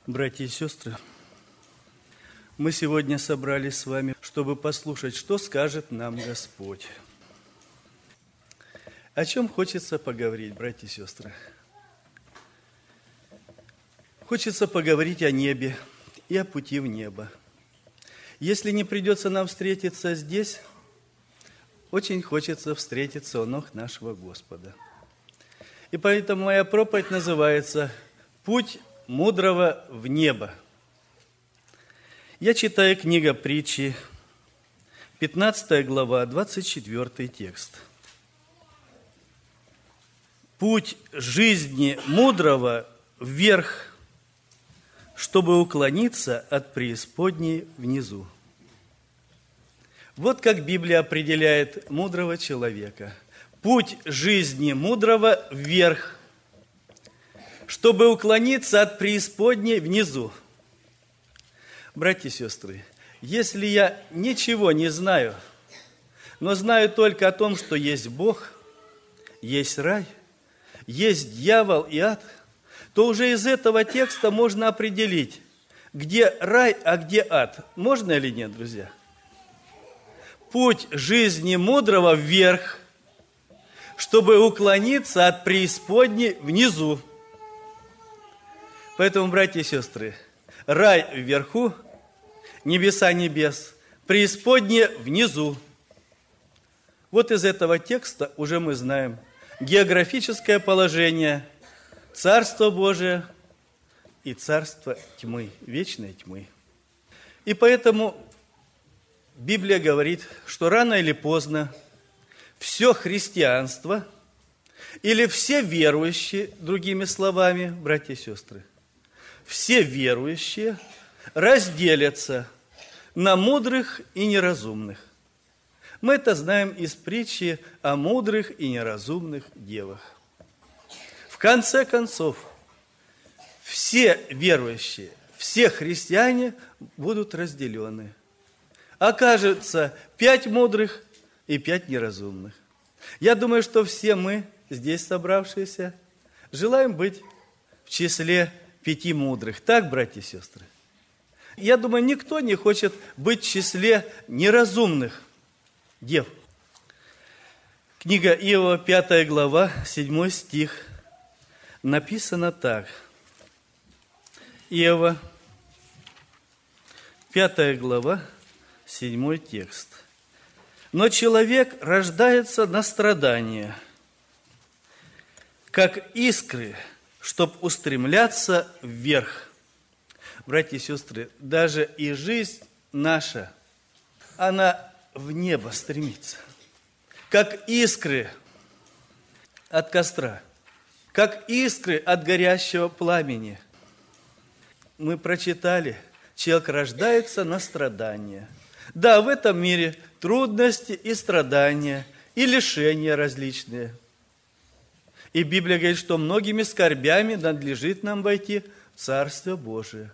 Братья и сестры, мы сегодня собрались с вами, чтобы послушать, что скажет нам Господь. О чем хочется поговорить, братья и сестры? Хочется поговорить о небе и о пути в небо. Если не придется нам встретиться здесь, очень хочется встретиться у ног нашего Господа. И поэтому моя проповедь называется «Путь мудрого в небо». Я читаю книга Притчи, 15 глава, 24 текст. «Путь жизни мудрого вверх, чтобы уклониться от преисподней внизу». Вот как Библия определяет мудрого человека. Путь жизни мудрого вверх, чтобы уклониться от преисподней внизу. Братья и сестры, если я ничего не знаю, но знаю только о том, что есть Бог, есть рай, есть дьявол и ад, то уже из этого текста можно определить, где рай, а где ад. Можно или нет, друзья? Путь жизни мудрого вверх, чтобы уклониться от преисподней внизу. Поэтому, братья и сестры, рай вверху, небеса небес, преисподние внизу. Вот из этого текста уже мы знаем географическое положение Царства Божия и Царства тьмы, вечной тьмы. И поэтому Библия говорит, что рано или поздно все христианство или все верующие, другими словами, братья и сестры, все верующие разделятся на мудрых и неразумных. Мы это знаем из притчи о мудрых и неразумных девах. В конце концов, все верующие, все христиане будут разделены. Окажется 5 мудрых и 5 неразумных. Я думаю, что все мы, здесь собравшиеся, желаем быть в числе 5 мудрых. Так, братья и сестры? Я думаю, никто не хочет быть в числе неразумных дев. Книга Иова, 5 глава, 7 стих. Написано так. Иова, 5 глава, 7 текст. «Но человек рождается на страдания, как искры, чтоб устремляться вверх». Братья и сестры, даже и жизнь наша, она в небо стремится. Как искры от костра, как искры от горящего пламени. Мы прочитали, человек рождается на страдания. Да, в этом мире трудности и страдания, и лишения различные. И Библия говорит, что многими скорбями надлежит нам войти в Царство Божие.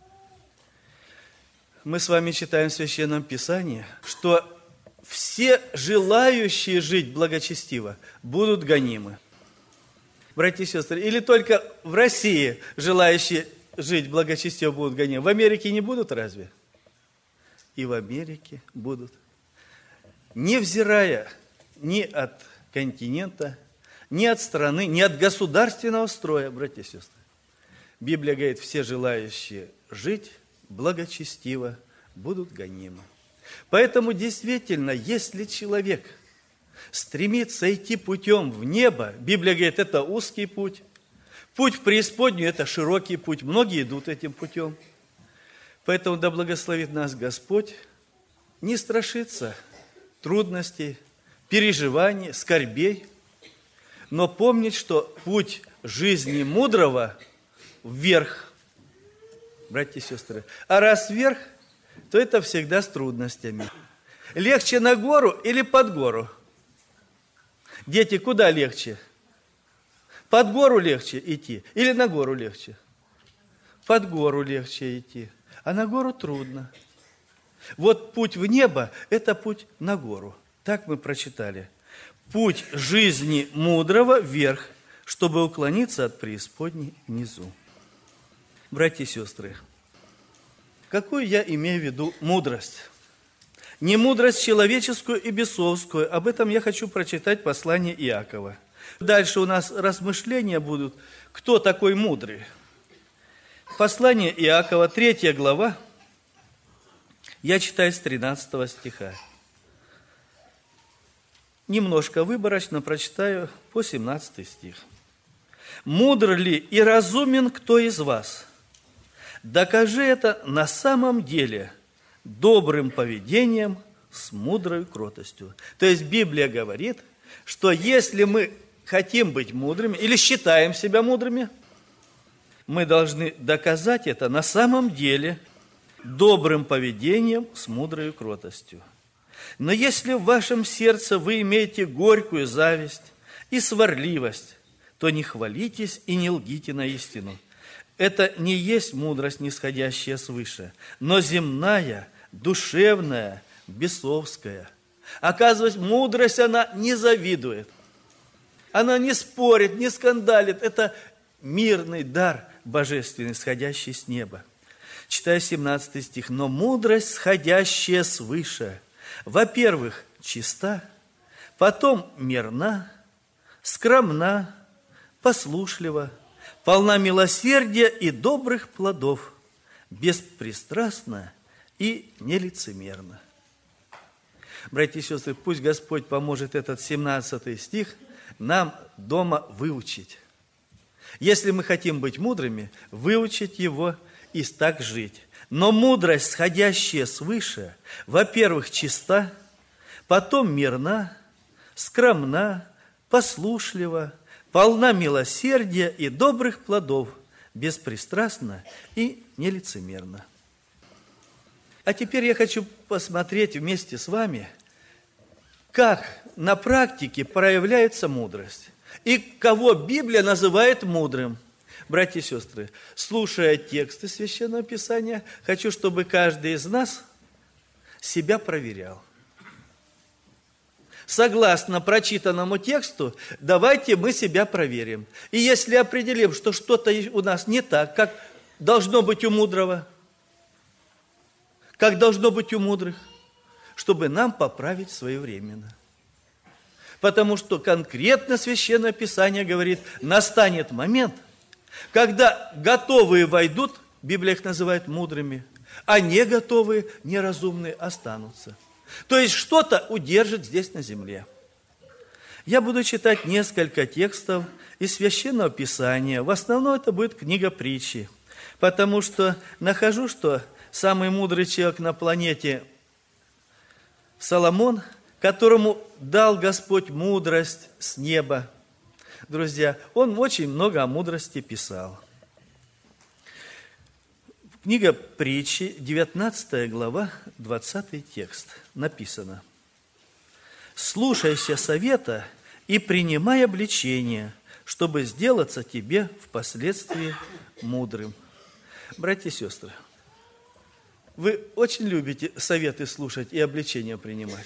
Мы с вами читаем в Священном Писании, что все желающие жить благочестиво будут гонимы. Братья и сестры, или только в России желающие жить благочестиво будут гонимы? В Америке не будут разве? И в Америке будут. Невзирая ни от континента, ни от страны, ни от государственного строя, братья и сестры. Библия говорит, все желающие жить благочестиво будут гонимы. Поэтому действительно, если человек стремится идти путем в небо, Библия говорит, это узкий путь. Путь в преисподнюю – это широкий путь. Многие идут этим путем. Поэтому да благословит нас Господь не страшиться трудностей, переживаний, скорбей, но помнить, что путь жизни мудрого вверх, братья и сестры. А раз вверх, то это всегда с трудностями. Легче на гору или под гору? Дети, куда легче? Под гору легче идти или на гору легче? Под гору легче идти. А на гору трудно. Вот путь в небо – это путь на гору. Так мы прочитали. Путь жизни мудрого вверх, чтобы уклониться от преисподней внизу. Братья и сестры, какую я имею в виду мудрость? Не мудрость человеческую и бесовскую. Об этом я хочу прочитать послание Иакова. Дальше у нас размышления будут, кто такой мудрый. Послание Иакова, 3 глава, я читаю с 13 стиха. Немножко выборочно прочитаю по 17 стих. «Мудр ли и разумен кто из вас? Докажи это на самом деле добрым поведением с мудрой кротостью». То есть Библия говорит, что если мы хотим быть мудрыми или считаем себя мудрыми, мы должны доказать это на самом деле добрым поведением с мудрой кротостью. Но если в вашем сердце вы имеете горькую зависть и сварливость, то не хвалитесь и не лгите на истину. Это не есть мудрость, нисходящая свыше, но земная, душевная, бесовская. Оказывается, мудрость, она не завидует. Она не спорит, не скандалит. Это мирный дар божественный, сходящий с неба. Читаю 17 стих. «Но мудрость, сходящая свыше, во-первых, чиста, потом мирна, скромна, послушлива, полна милосердия и добрых плодов, беспристрастна и нелицемерна». Братья и сестры, пусть Господь поможет этот 17 стих нам дома выучить. Если мы хотим быть мудрыми, выучить его и так жить. Но мудрость, сходящая свыше, во-первых, чиста, потом мирна, скромна, послушлива, полна милосердия и добрых плодов, беспристрастна и нелицемерна. А теперь я хочу посмотреть вместе с вами, как на практике проявляется мудрость и кого Библия называет мудрым. Братья и сестры, слушая тексты Священного Писания, хочу, чтобы каждый из нас себя проверял. Согласно прочитанному тексту, давайте мы себя проверим. И если определим, что что-то у нас не так, как должно быть у мудрого, как должно быть у мудрых, чтобы нам поправить своевременно. Потому что конкретно Священное Писание говорит, настанет момент, когда готовые войдут, Библия их называет мудрыми, а не готовые, неразумные останутся. То есть что-то удержит здесь на земле. Я буду читать несколько текстов из Священного Писания. В основном это будет книга Притчи, потому что нахожу, что самый мудрый человек на планете Соломон, которому дал Господь мудрость с неба. Друзья, он очень много о мудрости писал. Книга Притчи, 19 глава, 20 текст. Написано: «Слушайся совета и принимай обличение, чтобы сделаться тебе впоследствии мудрым». Братья и сестры, вы очень любите советы слушать и обличения принимать.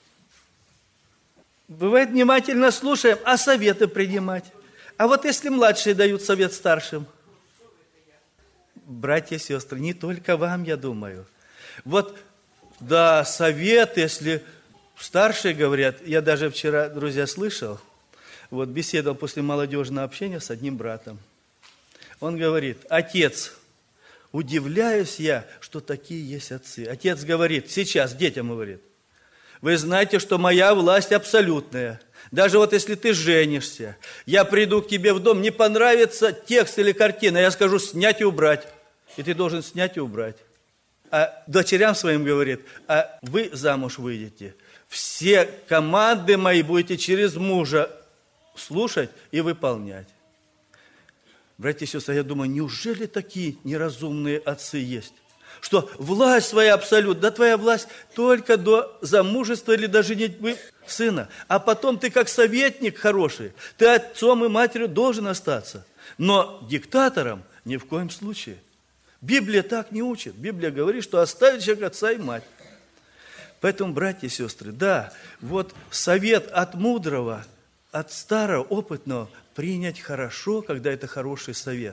Бывает, внимательно слушаем, а советы принимать. А вот если младшие дают совет старшим? Братья и сестры, не только вам, я думаю. Вот, да, совет, если старшие говорят, я даже вчера, друзья, слышал, вот беседовал после молодежного общения с одним братом. Он говорит: отец, удивляюсь я, что такие есть отцы. Отец говорит, сейчас детям говорит: вы знаете, что моя власть абсолютная. Даже вот если ты женишься, я приду к тебе в дом, не понравится текст или картина, я скажу снять и убрать. И ты должен снять и убрать. А дочерям своим говорит: а вы замуж выйдете. Все команды мои будете через мужа слушать и выполнять. Братья и сестры, я думаю, неужели такие неразумные отцы есть? Что власть своя абсолют, да твоя власть только до замужества или до женитьбы сына. А потом ты как советник хороший, ты отцом и матерью должен остаться. Но диктатором ни в коем случае. Библия так не учит. Библия говорит, что оставит человек отца и мать. Поэтому, братья и сестры, да, вот совет от мудрого, от старого, опытного принять хорошо, когда это хороший совет.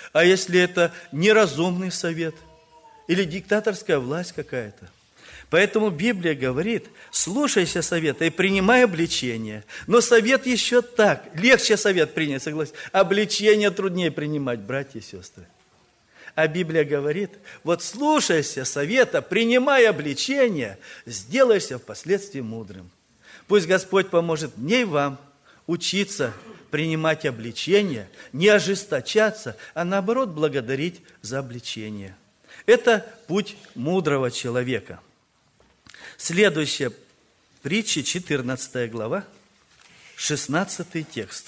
А если это неразумный совет или диктаторская власть какая-то? Поэтому Библия говорит, слушайся совета и принимай обличение. Но совет еще так, легче совет принять, согласен. Обличение труднее принимать, братья и сестры. А Библия говорит, вот слушайся совета, принимай обличение, сделайся впоследствии мудрым. Пусть Господь поможет мне и вам учиться принимать обличение, не ожесточаться, а наоборот благодарить за обличение. Это путь мудрого человека. Следующая притча, 14 глава, 16 текст.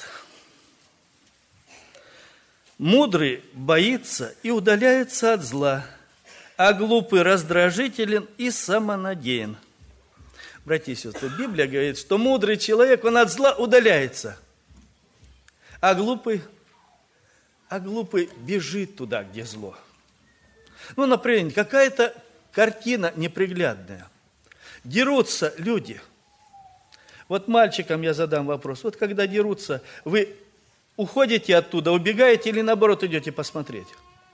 «Мудрый боится и удаляется от зла, а глупый раздражителен и самонадеян». Братья и сестры, Библия говорит, что мудрый человек, он от зла удаляется, а глупый бежит туда, где зло. Ну, например, какая-то картина неприглядная. Дерутся люди. Вот мальчикам я задам вопрос. Вот когда дерутся, вы уходите оттуда, убегаете или наоборот идете посмотреть?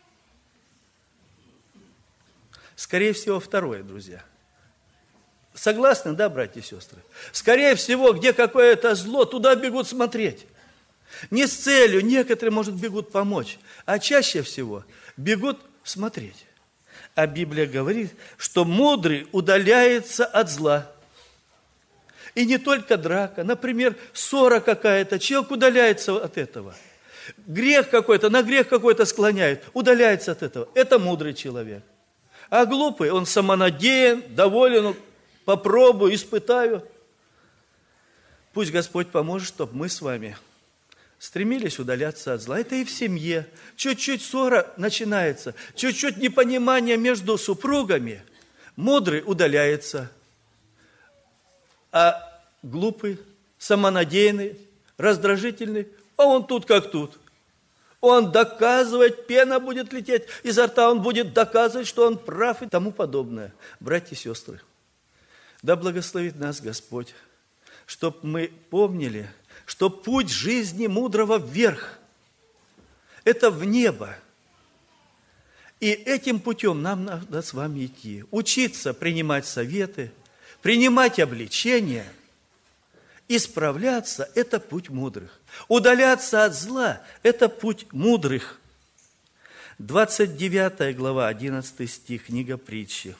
Скорее всего, второе, друзья. Согласны, да, братья и сестры? Скорее всего, где какое-то зло, туда бегут смотреть. Не с целью, некоторые, может, бегут помочь, а чаще всего бегут смотреть. А Библия говорит, что мудрый удаляется от зла. И не только драка, например, ссора какая-то, человек удаляется от этого. Грех какой-то, на грех какой-то склоняет, удаляется от этого. Это мудрый человек. А глупый, он самонадеян, доволен, попробую, испытаю. Пусть Господь поможет, чтобы мы с вами стремились удаляться от зла. Это и в семье. Чуть-чуть ссора начинается, чуть-чуть непонимание между супругами. Мудрый удаляется, а глупый, самонадеянный, раздражительный, а он тут как тут. Он доказывает, пена будет лететь изо рта, он будет доказывать, что он прав и тому подобное. Братья и сестры, да благословит нас Господь, чтоб мы помнили, что путь жизни мудрого вверх, это в небо. И этим путем нам надо с вами идти. Учиться принимать советы, принимать обличения, исправляться – это путь мудрых. Удаляться от зла – это путь мудрых. 29 глава, 11 стих, книга Притчи.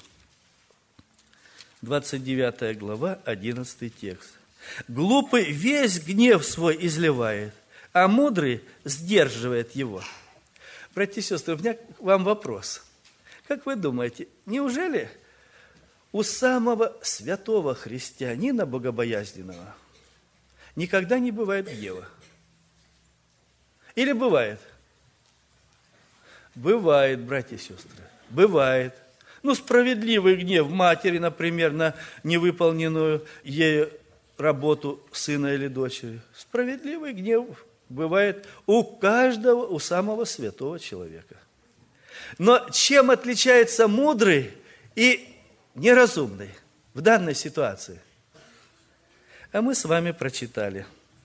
29 глава, 11 текст. «Глупый весь гнев свой изливает, а мудрый сдерживает его». Братья и сестры, у меня к вам вопрос. Как вы думаете, неужели у самого святого христианина, богобоязненного, никогда не бывает гнева? Или бывает? Бывает, братья и сестры, бывает. Ну, справедливый гнев матери, например, на невыполненную ею работу сына или дочери. Справедливый гнев бывает у каждого, у самого святого человека. Но чем отличается мудрый и неразумный в данной ситуации? А мы с вами прочитали.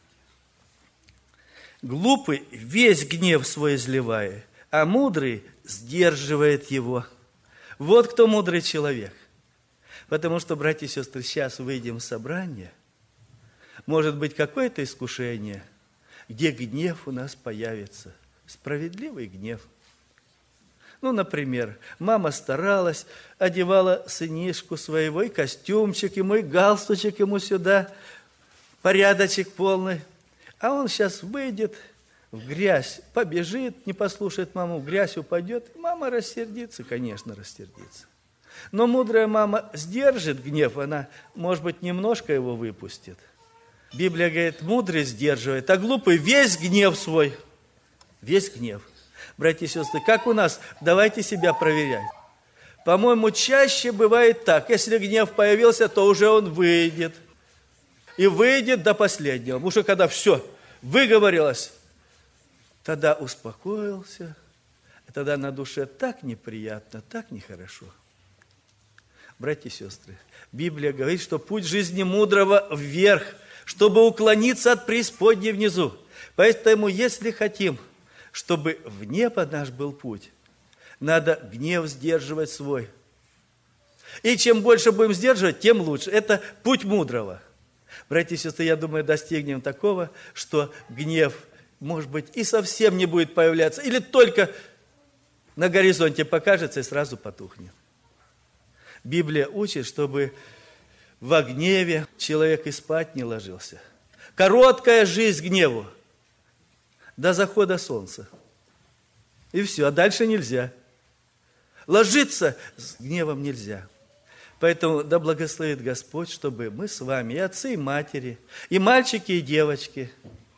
Глупый весь гнев свой изливает, а мудрый сдерживает его. Вот кто мудрый человек. Потому что, братья и сестры, сейчас выйдем в собрание, может быть какое-то искушение, где гнев у нас появится, справедливый гнев. Ну, например, мама старалась, одевала сынишку своего, и костюмчик ему, и галстучек ему сюда, порядочек полный. А он сейчас выйдет в грязь, побежит, не послушает маму, в грязь упадет. Мама рассердится, конечно, рассердится. Но мудрая мама сдержит гнев, она, может быть, немножко его выпустит. Библия говорит, мудрый сдерживает, а глупый весь гнев свой, весь гнев. Братья и сестры, как у нас? Давайте себя проверять. По-моему, чаще бывает так, если гнев появился, то уже он выйдет. И выйдет до последнего. Потому что когда все выговорилось, тогда успокоился, и тогда на душе так неприятно, так нехорошо. Братья и сестры, Библия говорит, что путь жизни мудрого вверх, чтобы уклониться от преисподней внизу. Поэтому, если хотим, чтобы в небо наш был путь, надо гнев сдерживать свой. И чем больше будем сдерживать, тем лучше. Это путь мудрого. Братья и сестры, я думаю, достигнем такого, что гнев, может быть, и совсем не будет появляться, или только на горизонте покажется и сразу потухнет. Библия учит, чтобы во гневе человек и спать не ложился. Короткая жизнь гневу до захода солнца. И все, а дальше нельзя. Ложиться с гневом нельзя. Поэтому да благословит Господь, чтобы мы с вами, и отцы, и матери, и мальчики, и девочки,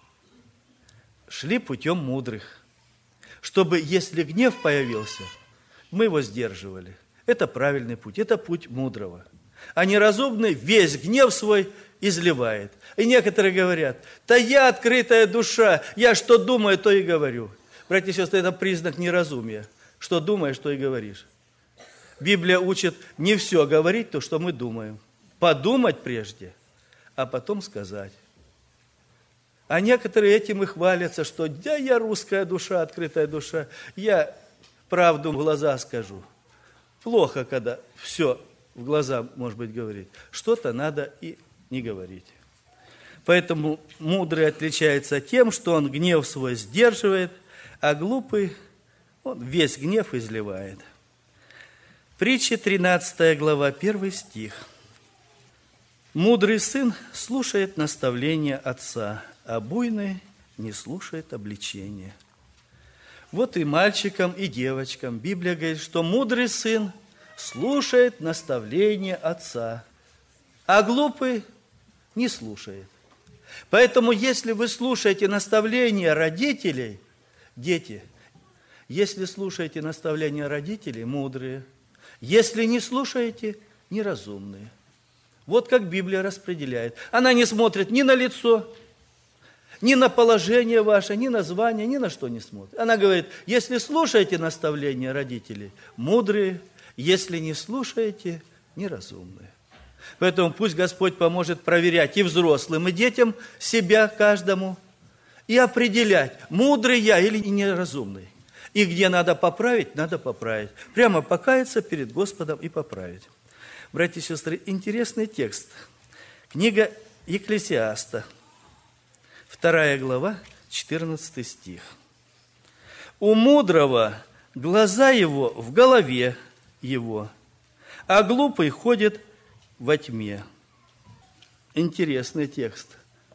шли путем мудрых. Чтобы, если гнев появился, мы его сдерживали. Это правильный путь, это путь мудрого. А неразумный весь гнев свой изливает. И некоторые говорят: да я открытая душа, я что думаю, то и говорю. Братья и сестры, это признак неразумия. Что думаешь, то и говоришь. Библия учит не все говорить, то, что мы думаем. Подумать прежде, а потом сказать. А некоторые этим и хвалятся, что да, я русская душа, открытая душа, я правду в глаза скажу. Плохо, когда все в глаза, может быть, говорить. Что-то надо и не говорить. Поэтому мудрый отличается тем, что он гнев свой сдерживает, а глупый, он весь гнев изливает. Притча 13 глава, 1 стих. «Мудрый сын слушает наставления отца, а буйный не слушает обличения». Вот и мальчикам, и девочкам Библия говорит, что мудрый сын слушает наставления отца, а глупый не слушает. Поэтому, если вы слушаете наставления родителей, дети, если слушаете наставления родителей, мудрые, если не слушаете, неразумные. Вот как Библия распределяет. Она не смотрит ни на лицо, ни на положение ваше, ни на звание, ни на что не смотрит. Она говорит: если слушаете наставления родителей, мудрые, если не слушаете, неразумные. Поэтому пусть Господь поможет проверять и взрослым, и детям себя каждому, и определять, мудрый я или неразумный. И где надо поправить, надо поправить. Прямо покаяться перед Господом и поправить. Братья и сестры, интересный текст. Книга Екклесиаста, 2 глава, 14 стих. «У мудрого глаза его в голове его, а глупый ходит во тьме». Интересный текст.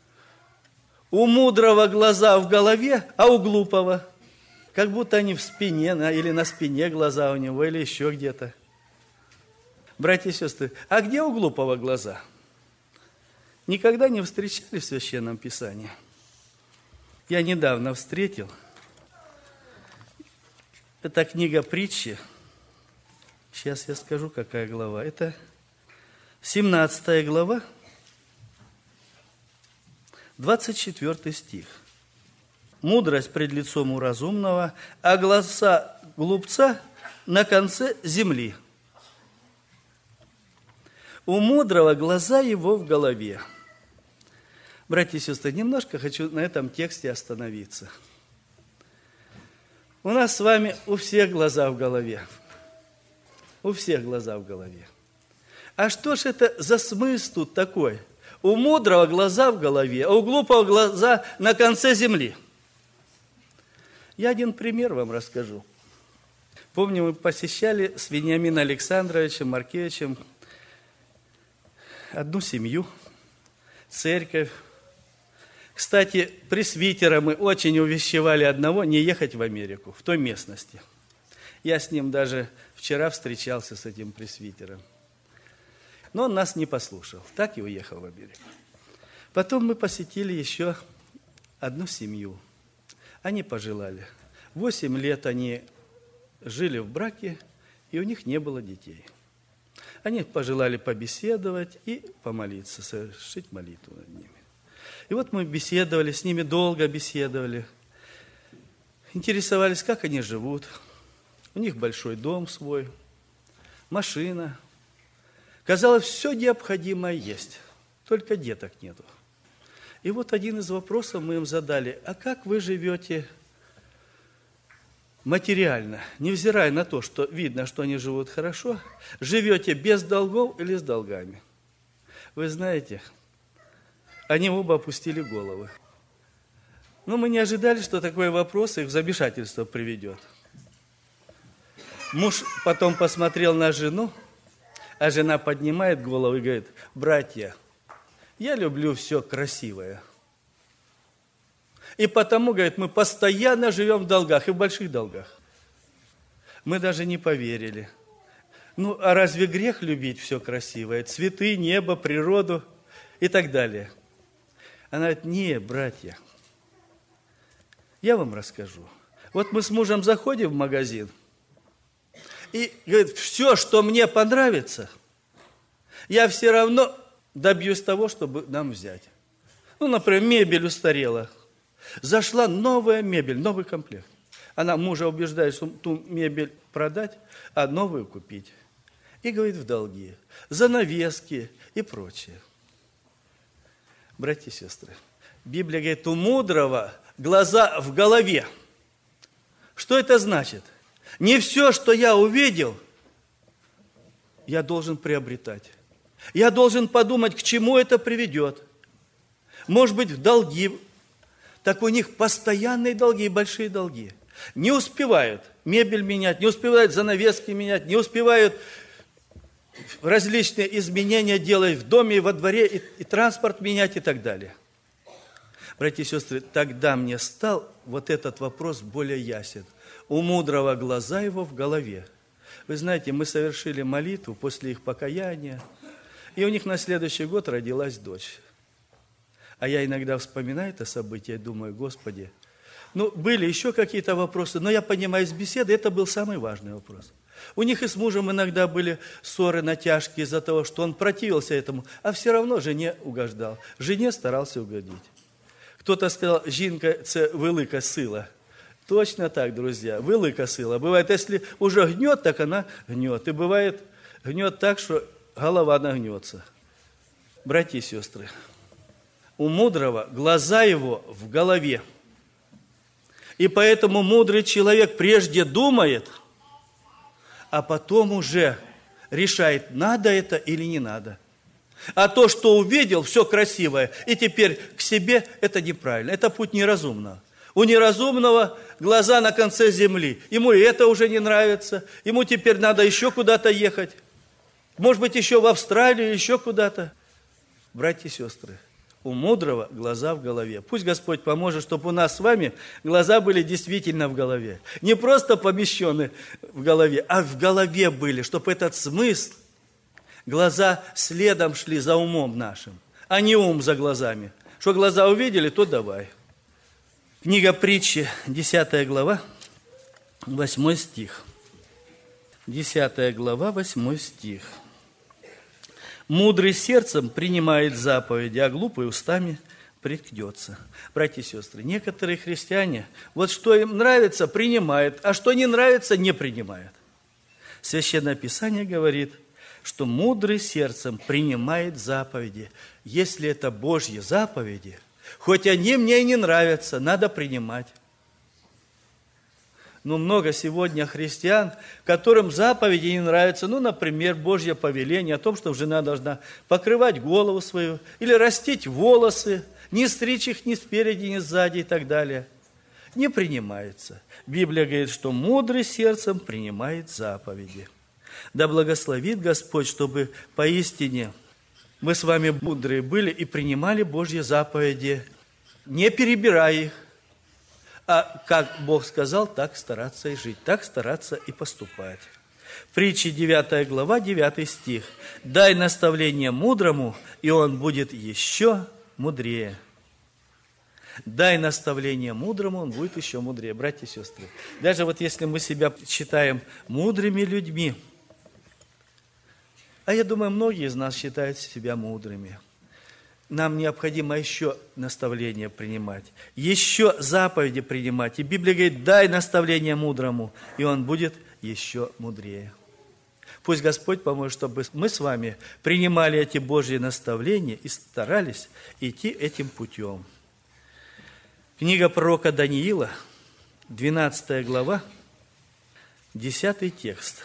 У мудрого глаза в голове, а у глупого как будто они в спине, или на спине глаза у него, или еще где-то. Братья и сестры, а где у глупого глаза? Никогда не встречали в Священном Писании? Я недавно встретил. Это книга Притчи. Сейчас я скажу, какая глава. Это 17 глава, 24 стих. «Мудрость пред лицом у разумного, а глаза глупца на конце земли. У мудрого глаза его в голове». Братья и сестры, немножко хочу на этом тексте остановиться. У нас с вами у всех глаза в голове. У всех глаза в голове. А что ж это за смысл тут такой? У мудрого глаза в голове, а у глупого глаза на конце земли. Я один пример вам расскажу. Помню, мы посещали с Вениамином Александровичем Маркевичем одну семью, церковь. Кстати, пресвитера мы очень увещевали одного не ехать в Америку, в той местности. Я с ним даже вчера встречался, с этим пресвитером. Но он нас не послушал, так и уехал в Америку. Потом мы посетили еще одну семью. Они пожелали. 8 лет они жили в браке, и у них не было детей. Они пожелали побеседовать и помолиться, совершить молитву над ними. И вот мы беседовали, с ними долго беседовали. Интересовались, как они живут. У них большой дом свой, машина. Казалось, все необходимое есть, только деток нету. И вот один из вопросов мы им задали: а как вы живете материально, невзирая на то, что видно, что они живут хорошо, живете без долгов или с долгами. Вы знаете, они оба опустили головы. Но мы не ожидали, что такой вопрос их в замешательство приведет. Муж потом посмотрел на жену, а жена поднимает голову и говорит: братья, я люблю все красивое. И потому, говорит, мы постоянно живем в долгах, и в больших долгах. Мы даже не поверили. Ну, а разве грех любить все красивое? Цветы, небо, природу и так далее. Она говорит: не, братья, я вам расскажу. Вот мы с мужем заходим в магазин, и, говорит, все, что мне понравится, я все равно добьюсь того, чтобы нам взять. Ну, например, мебель устарела. Зашла новая мебель, новый комплект. Она мужа убеждает, что ту мебель продать, а новую купить. И говорит, в долги. Занавески и прочее. Братья и сестры, Библия говорит, у мудрого глаза в голове. Что это значит? Не все, что я увидел, я должен приобретать. Я должен подумать, к чему это приведет. Может быть, в долги. Так у них постоянные долги и большие долги. Не успевают мебель менять, не успевают занавески менять, не успевают различные изменения делать в доме, во дворе, и транспорт менять и так далее. Братья и сестры, тогда мне стал вот этот вопрос более ясен. У мудрого глаза его в голове. Вы знаете, мы совершили молитву после их покаяния, и у них на следующий год родилась дочь. А я иногда вспоминаю это событие и думаю, Господи, ну, были еще какие-то вопросы, но я понимаю, из беседы это был самый важный вопрос. У них и с мужем иногда были ссоры, натяжки из-за того, что он противился этому, а все равно жене угождал. Жене старался угодить. Кто-то сказал, жінка – це велика сила. Точно так, друзья, велика сила. Бывает, если уже гнет, так она гнет. И бывает, гнет так, что голова нагнется. Братья и сестры, у мудрого глаза его в голове. И поэтому мудрый человек прежде думает, а потом уже решает, надо это или не надо. А то, что увидел, все красивое, и теперь к себе, это неправильно. Это путь неразумного. У неразумного глаза на конце земли. Ему и это уже не нравится. Ему теперь надо еще куда-то ехать. Может быть, еще в Австралию, еще куда-то. Братья и сестры, у мудрого глаза в голове. Пусть Господь поможет, чтобы у нас с вами глаза были действительно в голове. Не просто помещены в голове, а в голове были, чтобы этот смысл, глаза следом шли за умом нашим, а не ум за глазами. Что глаза увидели, то давай. Книга Притчи, 10 глава, 8 стих. 10 глава, 8 стих. «Мудрый сердцем принимает заповеди, а глупый устами приткнется». Братья и сестры, некоторые христиане, вот что им нравится, принимают, а что не нравится, не принимают. Священное Писание говорит, что мудрый сердцем принимает заповеди. Если это Божьи заповеди, хоть они мне и не нравятся, надо принимать. Но много сегодня христиан, которым заповеди не нравятся, ну, например, Божье повеление о том, что жена должна покрывать голову свою или растить волосы, не стричь их ни спереди, ни сзади и так далее. Не принимается. Библия говорит, что мудрый сердцем принимает заповеди. Да благословит Господь, чтобы поистине мы с вами мудрые были и принимали Божьи заповеди, не перебирая их, а как Бог сказал, так стараться и жить, так стараться и поступать. Притчи 9 глава, 9 стих. «Дай наставление мудрому, и он будет еще мудрее». Дай наставление мудрому, он будет еще мудрее. Братья и сестры, даже вот если мы себя считаем мудрыми людьми, а я думаю, многие из нас считают себя мудрыми, нам необходимо еще наставления принимать, еще заповеди принимать. И Библия говорит, дай наставление мудрому, и он будет еще мудрее. Пусть Господь поможет, чтобы мы с вами принимали эти Божьи наставления и старались идти этим путем. Книга пророка Даниила, 12 глава, 10 текст.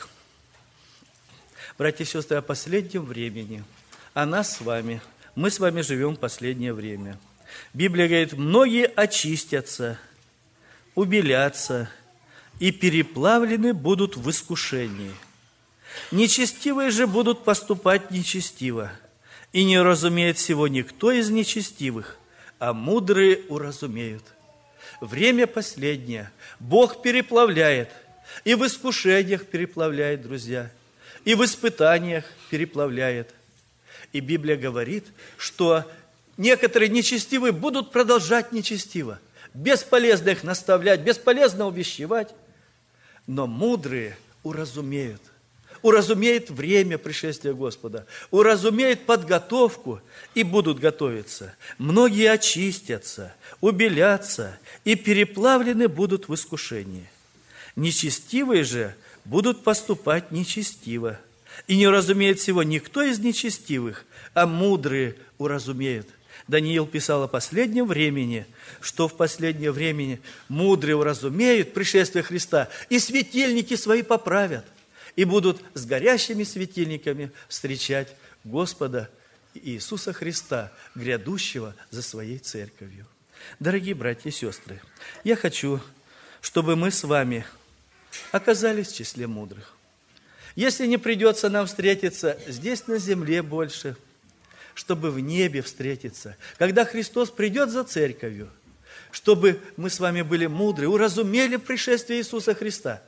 Братья и сестры, о последнем времени, о нас с вами. Мы с вами живем в последнее время. Библия говорит, многие очистятся, убелятся и переплавлены будут в искушении. Нечестивые же будут поступать нечестиво, и не уразумеет всего никто из нечестивых, а мудрые уразумеют. Время последнее. Бог переплавляет, и в искушениях переплавляет, друзья, и в испытаниях переплавляет. И Библия говорит, что некоторые нечестивые будут продолжать нечестиво, бесполезно их наставлять, бесполезно увещевать, но мудрые уразумеют. Уразумеет время пришествия Господа, уразумеет подготовку и будут готовиться. Многие очистятся, убелятся и переплавлены будут в искушении. Нечестивые же будут поступать нечестиво. И не уразумеет всего никто из нечестивых, а мудрые уразумеют. Даниил писал о последнем времени, что в последнее время мудрые уразумеют пришествие Христа, и светильники свои поправят, и будут с горящими светильниками встречать Господа Иисуса Христа, грядущего за Своей Церковью. Дорогие братья и сестры, я хочу, чтобы мы с вами оказались в числе мудрых. Если не придется нам встретиться здесь на земле больше, чтобы в небе встретиться, когда Христос придет за Церковью, чтобы мы с вами были мудры, уразумели пришествие Иисуса Христа,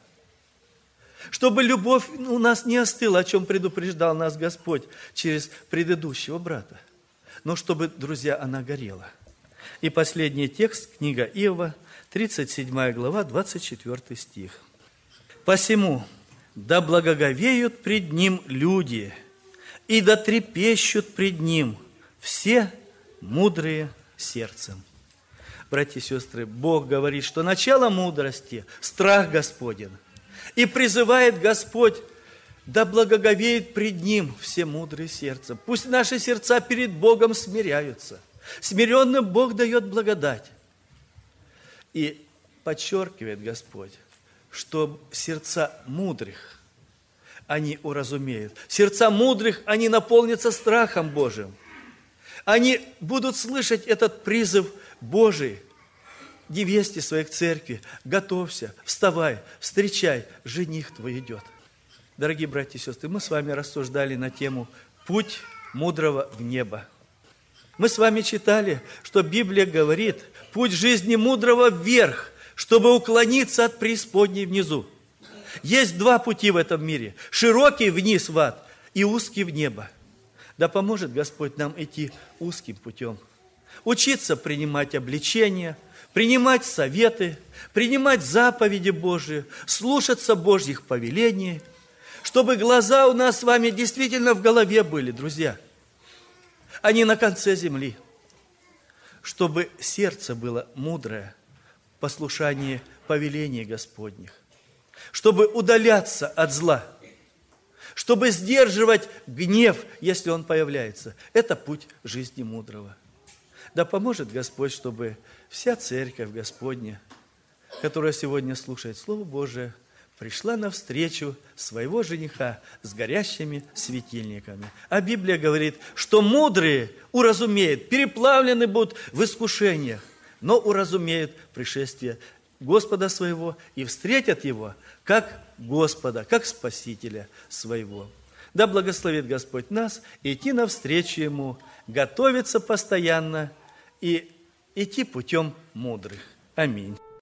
чтобы любовь у нас не остыла, о чем предупреждал нас Господь через предыдущего брата, но чтобы, друзья, она горела. И последний текст, книга Иова, 37 глава, 24 стих. «Посему да благоговеют пред Ним люди, и да трепещут пред Ним все мудрые сердцем». Братья и сестры, Бог говорит, что начало мудрости – страх Господень. И призывает Господь, да благоговеет пред Ним все мудрые сердцем. Пусть наши сердца перед Богом смиряются. Смиренным Бог дает благодать. И подчеркивает Господь, что сердца мудрых, они уразумеют. Сердца мудрых, они наполнятся страхом Божиим. Они будут слышать этот призыв Божий. Невесте своей к церкви: готовься, вставай, встречай, жених твой идет. Дорогие братья и сестры, мы с вами рассуждали на тему «Путь мудрого в небо». Мы с вами читали, что Библия говорит: путь жизни мудрого вверх, чтобы уклониться от преисподней внизу. Есть два пути в этом мире: широкий вниз в ад и узкий в небо. Да поможет Господь нам идти узким путем, учиться принимать обличения, принимать советы, принимать заповеди Божии, слушаться Божьих повелений, чтобы глаза у нас с вами действительно в голове были, друзья, а не на конце земли, чтобы сердце было мудрое в послушании повелений Господних, чтобы удаляться от зла, чтобы сдерживать гнев, если он появляется. Это путь жизни мудрого. Да поможет Господь, чтобы вся церковь Господня, которая сегодня слушает Слово Божие, пришла навстречу своего жениха с горящими светильниками. А Библия говорит, что мудрые уразумеют, переплавлены будут в искушениях, но уразумеют пришествие Господа своего и встретят Его как Господа, как Спасителя своего. Да благословит Господь нас идти навстречу Ему, готовиться постоянно и идти путем мудрых. Аминь.